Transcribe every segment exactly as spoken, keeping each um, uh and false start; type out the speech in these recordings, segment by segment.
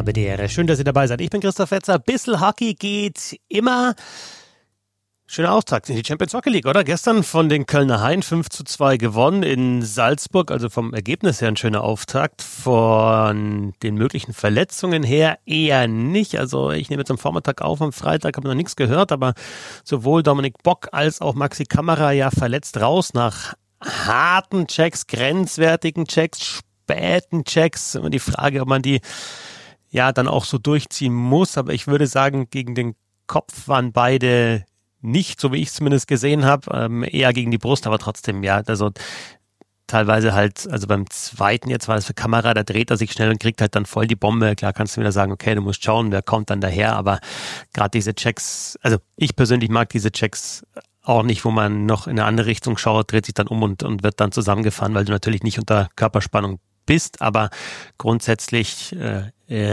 habe die Ehre. Schön, dass ihr dabei seid. Ich bin Christoph Fetzer. Bissl Hockey geht immer. Schöner Auftakt in die Champions Hockey League, oder? Gestern von den Kölner Haien fünf zu zwei gewonnen in Salzburg. Also vom Ergebnis her ein schöner Auftakt. Von den möglichen Verletzungen her eher nicht. Also ich nehme jetzt am Vormittag auf, am Freitag habe noch nichts gehört. Aber sowohl Dominik Bock als auch Maxi Kamera ja verletzt raus nach harten Checks, grenzwertigen Checks, späten Checks. Immer die Frage, ob man die ja dann auch so durchziehen muss. Aber ich würde sagen, gegen den Kopf waren beide nicht, so wie ich es zumindest gesehen habe, ähm, eher gegen die Brust, aber trotzdem, ja, also teilweise halt, also beim zweiten jetzt war das für Kamera, da dreht er sich schnell und kriegt halt dann voll die Bombe. Klar kannst du wieder sagen, okay, du musst schauen, wer kommt dann daher, aber gerade diese Checks, also ich persönlich mag diese Checks auch nicht, wo man noch in eine andere Richtung schaut, dreht sich dann um und, und wird dann zusammengefahren, weil du natürlich nicht unter Körperspannung bist, aber grundsätzlich äh,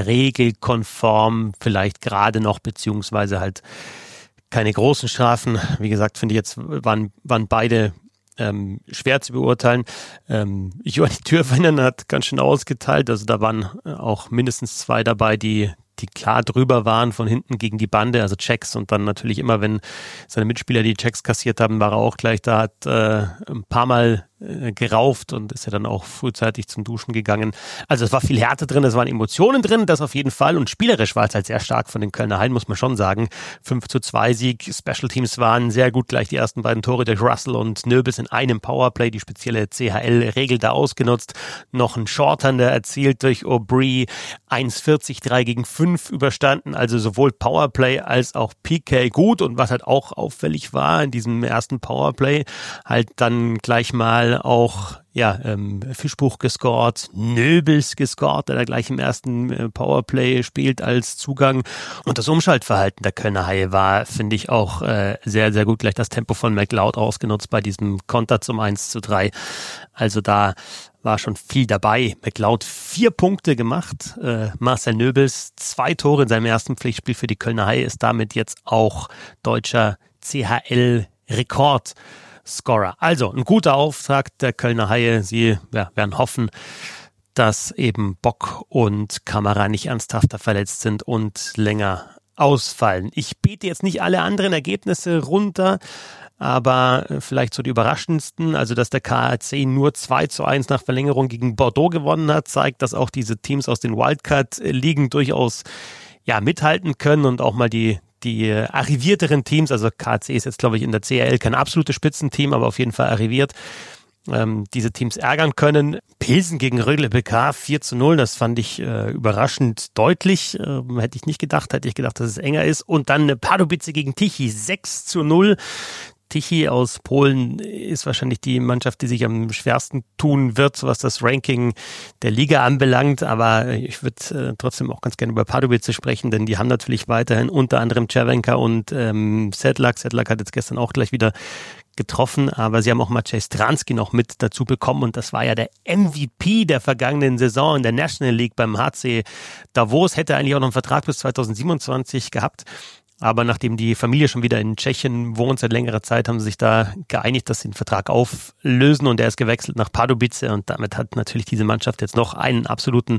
regelkonform vielleicht gerade noch, beziehungsweise halt keine großen Strafen. Wie gesagt, finde ich jetzt, waren, waren beide ähm, schwer zu beurteilen. Ähm, Johanni Tyrväinen hat ganz schön ausgeteilt. Also da waren auch mindestens zwei dabei, die die klar drüber waren von hinten gegen die Bande, also Checks, und dann natürlich immer, wenn seine Mitspieler die Checks kassiert haben, war er auch gleich da, hat äh, ein paar Mal äh, gerauft und ist ja dann auch frühzeitig zum Duschen gegangen. Also es war viel Härte drin, es waren Emotionen drin, das auf jeden Fall, und spielerisch war es halt sehr stark von den Kölner Haien, muss man schon sagen. fünf zu zwei Sieg, Special Teams waren sehr gut, gleich die ersten beiden Tore durch Russell und Nöbels in einem Powerplay, die spezielle C H L-Regel da ausgenutzt, noch ein Shorthander erzielt durch Aubry, eins vierzig, drei gegen fünf überstanden, also sowohl Powerplay als auch P K gut, und was halt auch auffällig war in diesem ersten Powerplay, halt dann gleich mal auch ja, ähm, Fischbuch gescored, Nöbels gescored, der da gleich im ersten äh, Powerplay spielt als Zugang, und das Umschaltverhalten der Kölner Haie war, finde ich, auch äh, sehr, sehr gut, gleich das Tempo von McLeod ausgenutzt bei diesem Konter zum eins zu drei, also da war schon viel dabei. McLeod vier Punkte gemacht, äh, Marcel Nöbels zwei Tore in seinem ersten Pflichtspiel für die Kölner Haie, ist damit jetzt auch deutscher C H L-Rekordscorer. Also ein guter Auftakt der Kölner Haie. Sie ja, werden hoffen, dass eben Bock und Kamera nicht ernsthafter verletzt sind und länger ausfallen. Ich bete jetzt nicht alle anderen Ergebnisse runter, aber vielleicht so die überraschendsten, also dass der K A C nur zwei zu eins nach Verlängerung gegen Bordeaux gewonnen hat, zeigt, dass auch diese Teams aus den Wildcard-Ligen durchaus ja mithalten können und auch mal die die arrivierteren Teams, also K A C ist jetzt, glaube ich, in der C H L kein absolutes Spitzenteam, aber auf jeden Fall arriviert, ähm, diese Teams ärgern können. Pilsen gegen Rögle B K vier zu null, das fand ich äh, überraschend deutlich. Ähm, hätte ich nicht gedacht, hätte ich gedacht, dass es enger ist. Und dann Pardubice gegen Tichy sechs zu null. Tichy aus Polen ist wahrscheinlich die Mannschaft, die sich am schwersten tun wird, was das Ranking der Liga anbelangt. Aber ich würde äh, trotzdem auch ganz gerne über Pardubice sprechen, denn die haben natürlich weiterhin unter anderem Cervenka und ähm, Sedlak. Sedlak hat jetzt gestern auch gleich wieder getroffen, aber sie haben auch Maciej Stranski noch mit dazu bekommen, und das war ja der M V P der vergangenen Saison in der National League beim H C Davos, hätte eigentlich auch noch einen Vertrag bis zweitausendsiebenundzwanzig gehabt. Aber nachdem die Familie schon wieder in Tschechien wohnt seit längerer Zeit, haben sie sich da geeinigt, dass sie den Vertrag auflösen, und er ist gewechselt nach Pardubice, und damit hat natürlich diese Mannschaft jetzt noch einen absoluten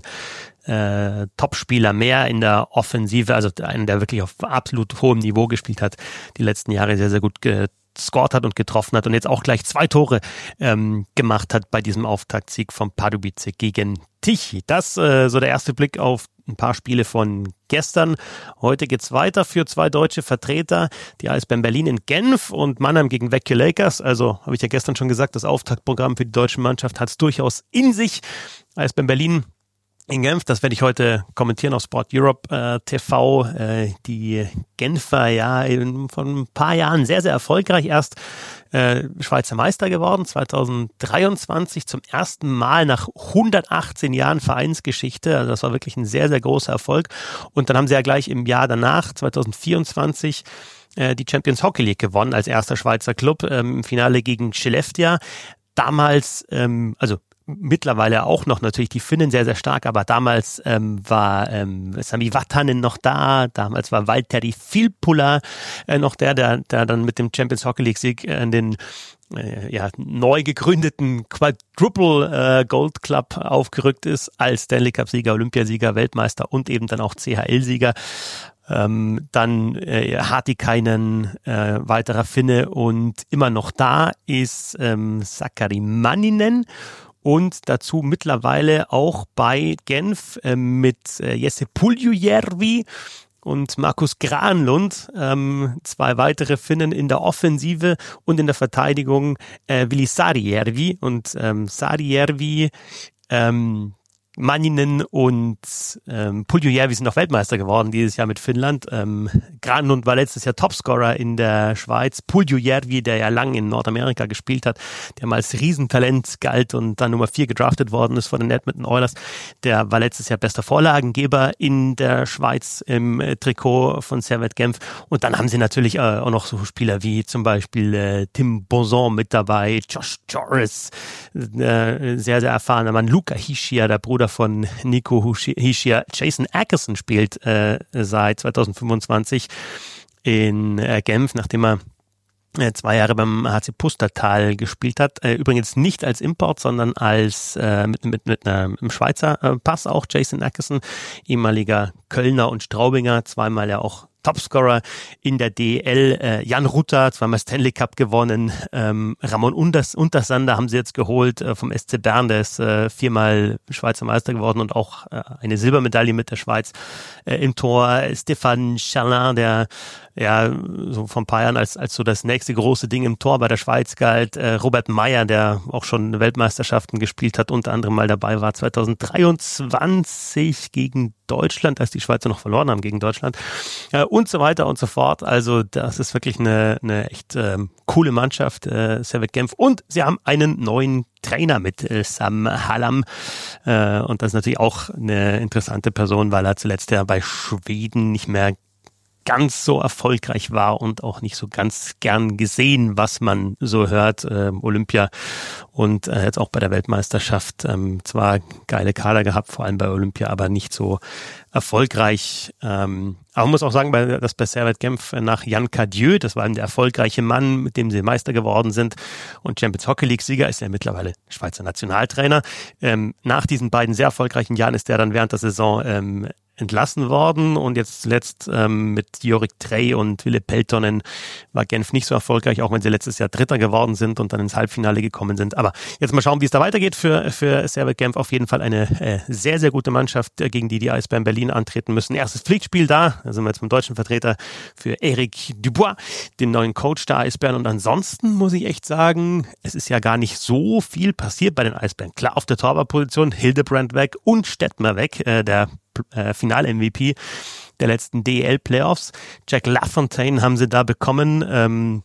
äh, Topspieler mehr in der Offensive, also einen, der wirklich auf absolut hohem Niveau gespielt hat, die letzten Jahre sehr, sehr gut gescored hat und getroffen hat und jetzt auch gleich zwei Tore ähm, gemacht hat bei diesem Auftaktsieg von Pardubice gegen Tichy. Das äh, so der erste Blick auf ein paar Spiele von gestern. Heute geht's weiter für zwei deutsche Vertreter. Die Eisbären Berlin in Genf und Mannheim gegen Vecchio Lakers. Also habe ich ja gestern schon gesagt, das Auftaktprogramm für die deutsche Mannschaft hat es durchaus in sich. Eisbären Berlin in Genf, das werde ich heute kommentieren auf Sport Europe äh, T V. Äh, die Genfer, ja, in, von ein paar Jahren sehr, sehr erfolgreich. Erst äh, Schweizer Meister geworden, zweitausenddreiundzwanzig, zum ersten Mal nach hundertachtzehn Jahren Vereinsgeschichte. Also das war wirklich ein sehr, sehr großer Erfolg. Und dann haben sie ja gleich im Jahr danach, zweitausendvierundzwanzig, äh, die Champions Hockey League gewonnen als erster Schweizer Club ähm, im Finale gegen Skellefteå. Damals, ähm, also mittlerweile auch noch natürlich die Finnen sehr, sehr stark, aber damals ähm, war ähm, Sami Vatanen noch da, damals war Valtteri Filppula äh, noch der, der, der dann mit dem Champions Hockey League Sieg äh, in den äh, ja, neu gegründeten Quadruple äh, Gold Club aufgerückt ist, als Stanley Cup-Sieger, Olympiasieger, Weltmeister und eben dann auch C H L-Sieger. Ähm, dann äh, Hartikainen, äh, weiterer Finne, und immer noch da ist ähm, Sakari Manninen. Und dazu mittlerweile auch bei Genf äh, mit äh, Jesse Puljujärvi und Markus Granlund, ähm, zwei weitere Finnen in der Offensive, und in der Verteidigung äh, Vili Saarijärvi. Und ähm, Saarijärvi, ähm, Manninen und ähm, Puljujärvi sind noch Weltmeister geworden dieses Jahr mit Finnland. Ähm, Granlund war letztes Jahr Topscorer in der Schweiz. Puljujärvi, der ja lang in Nordamerika gespielt hat, der mal als Riesentalent galt und dann Nummer vier gedraftet worden ist von den Edmonton Oilers, der war letztes Jahr bester Vorlagengeber in der Schweiz im äh, Trikot von Servette Genf. Und dann haben sie natürlich äh, auch noch so Spieler wie zum Beispiel äh, Tim Bonson mit dabei, Josh Joris, äh, sehr, sehr erfahrener Mann, Luca Hischier, der Bruder von Nico Hischier. Jason Ackerson spielt äh, seit zwanzig fünfundzwanzig in äh, Genf, nachdem er äh, zwei Jahre beim H C Pustertal gespielt hat. Äh, übrigens nicht als Import, sondern als äh, mit, mit, mit einem Schweizer äh, Pass auch. Jason Ackerson, ehemaliger Kölner und Straubinger, zweimal ja auch Topscorer in der D E L, äh, Jan Rutter, zweimal Stanley Cup gewonnen, ähm, Ramon Unters, Untersander haben sie jetzt geholt äh, vom S C Bern, der ist äh, viermal Schweizer Meister geworden und auch äh, eine Silbermedaille mit der Schweiz äh, im Tor. Stéphane Chalin, der ja so vor ein paar Jahren als als so das nächste große Ding im Tor bei der Schweiz galt. Äh, Robert Meyer, der auch schon Weltmeisterschaften gespielt hat, unter anderem mal dabei war zwanzig dreiundzwanzig gegen Deutschland, als die Schweizer noch verloren haben gegen Deutschland, äh, und so weiter und so fort. Also das ist wirklich eine, eine echt ähm, coole Mannschaft, äh, Servette Genf. Und sie haben einen neuen Trainer mit äh, Sam Hallam. Äh, und das ist natürlich auch eine interessante Person, weil er zuletzt ja bei Schweden nicht mehr ganz so erfolgreich war und auch nicht so ganz gern gesehen, was man so hört. Ähm, Olympia und äh, jetzt auch bei der Weltmeisterschaft ähm, zwar geile Kader gehabt, vor allem bei Olympia, aber nicht so erfolgreich. Ähm, aber man muss auch sagen, bei, dass bei Servette Genf nach Jan Cadieux, das war eben der erfolgreiche Mann, mit dem sie Meister geworden sind und Champions Hockey League Sieger, ist er mittlerweile Schweizer Nationaltrainer. Ähm, nach diesen beiden sehr erfolgreichen Jahren ist er dann während der Saison ähm, entlassen worden, und jetzt zuletzt ähm, mit Jorik Trey und Ville Peltonen war Genf nicht so erfolgreich, auch wenn sie letztes Jahr Dritter geworden sind und dann ins Halbfinale gekommen sind. Aber jetzt mal schauen, wie es da weitergeht für für Servette Genf. Auf jeden Fall eine äh, sehr, sehr gute Mannschaft, äh, gegen die die Eisbären Berlin antreten müssen. Erstes Pflichtspiel da, da sind wir jetzt vom deutschen Vertreter für Eric Dubois, den neuen Coach der Eisbären. Und ansonsten muss ich echt sagen, es ist ja gar nicht so viel passiert bei den Eisbären. Klar, auf der Torwartposition Hildebrand weg und Stettmer weg, äh, der Äh, Final-M V P der letzten D E L-Playoffs. Jack LaFontaine haben sie da bekommen, ähm,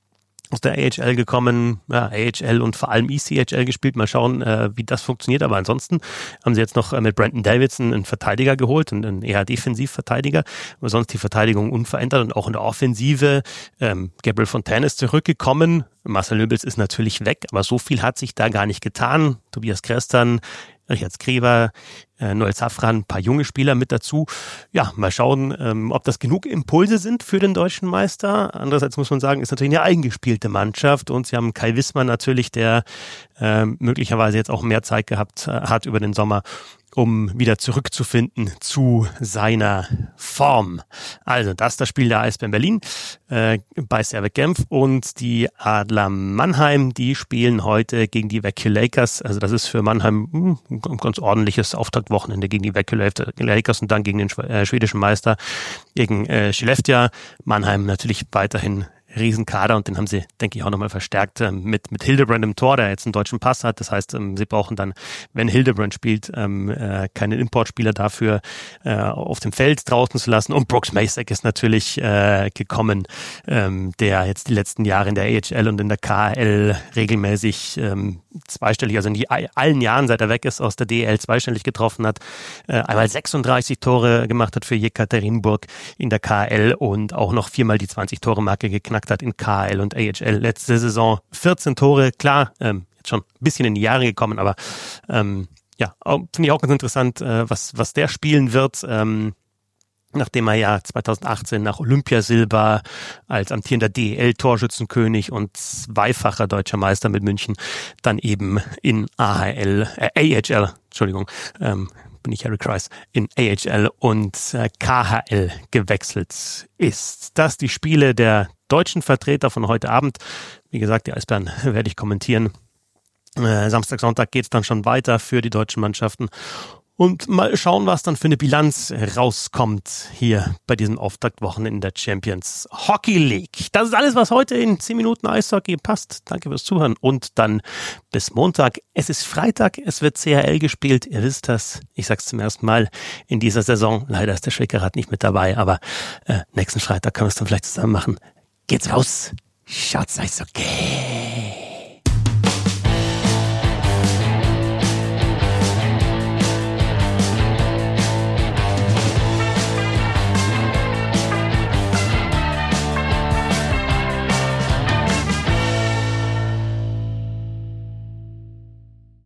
aus der A H L gekommen, ja, A H L und vor allem E C H L gespielt. Mal schauen, äh, wie das funktioniert. Aber ansonsten haben sie jetzt noch äh, mit Brandon Davidson einen Verteidiger geholt, einen, einen eher Defensivverteidiger. Aber sonst die Verteidigung unverändert und auch in der Offensive. Ähm, Gabriel Fontaine ist zurückgekommen. Marcel Löbels ist natürlich weg, aber so viel hat sich da gar nicht getan. Tobias Krestan, Richard Skrever, äh, Noel Safran, ein paar junge Spieler mit dazu. Ja, mal schauen, ähm, ob das genug Impulse sind für den deutschen Meister. Andererseits muss man sagen, ist natürlich eine eingespielte Mannschaft, und sie haben Kai Wissmann natürlich, der äh, möglicherweise jetzt auch mehr Zeit gehabt äh, hat über den Sommer, um wieder zurückzufinden zu seiner Form. Also das ist das Spiel der Eisbären Berlin äh, bei Servette Genf, und die Adler Mannheim, die spielen heute gegen die Vancouver Lakers. Also das ist für Mannheim hm, ein ganz ordentliches Auftaktwochenende gegen die Vancouver Lakers und dann gegen den äh, schwedischen Meister, gegen äh, Skellefteå. Mannheim natürlich weiterhin Riesenkader, und den haben sie, denke ich, auch nochmal verstärkt ähm, mit mit Hildebrand im Tor, der jetzt einen deutschen Pass hat. Das heißt, ähm, sie brauchen dann, wenn Hildebrand spielt, ähm, äh, keinen Importspieler dafür äh, auf dem Feld draußen zu lassen. Und Brooks Macek ist natürlich äh, gekommen, ähm, der jetzt die letzten Jahre in der A H L und in der K H L regelmäßig ähm, zweistellig, also in die, allen Jahren, seit er weg ist, aus der D E L zweistellig getroffen hat, äh, einmal sechsunddreißig Tore gemacht hat für Jekaterinburg in der K H L und auch noch viermal die zwanzig-Tore-Marke geknackt hat in K H L und A H L. Letzte Saison vierzehn Tore, klar, ähm, jetzt schon ein bisschen in die Jahre gekommen, aber ähm, ja, finde ich auch ganz interessant, äh, was, was der spielen wird. Ähm, nachdem er ja zweitausendachtzehn nach Olympiasilber als amtierender D E L-Torschützenkönig und zweifacher deutscher Meister mit München dann eben in A H L, äh, A H L, Entschuldigung, ähm, bin ich Harry Kreis, in A H L und äh, K H L gewechselt ist. Das die Spiele der deutschen Vertreter von heute Abend. Wie gesagt, die Eisbären werde ich kommentieren. Äh, Samstag, Sonntag geht's dann schon weiter für die deutschen Mannschaften. Und mal schauen, was dann für eine Bilanz rauskommt hier bei diesem Auftaktwochenende in der Champions Hockey League. Das ist alles, was heute in zehn Minuten Eishockey passt. Danke fürs Zuhören und dann bis Montag. Es ist Freitag, es wird C H L gespielt, ihr wisst das. Ich sag's zum ersten Mal in dieser Saison. Leider ist der Schwickerrad nicht mit dabei, aber äh, nächsten Freitag können wir es dann vielleicht zusammen machen. Geht's raus, schaut's Eishockey.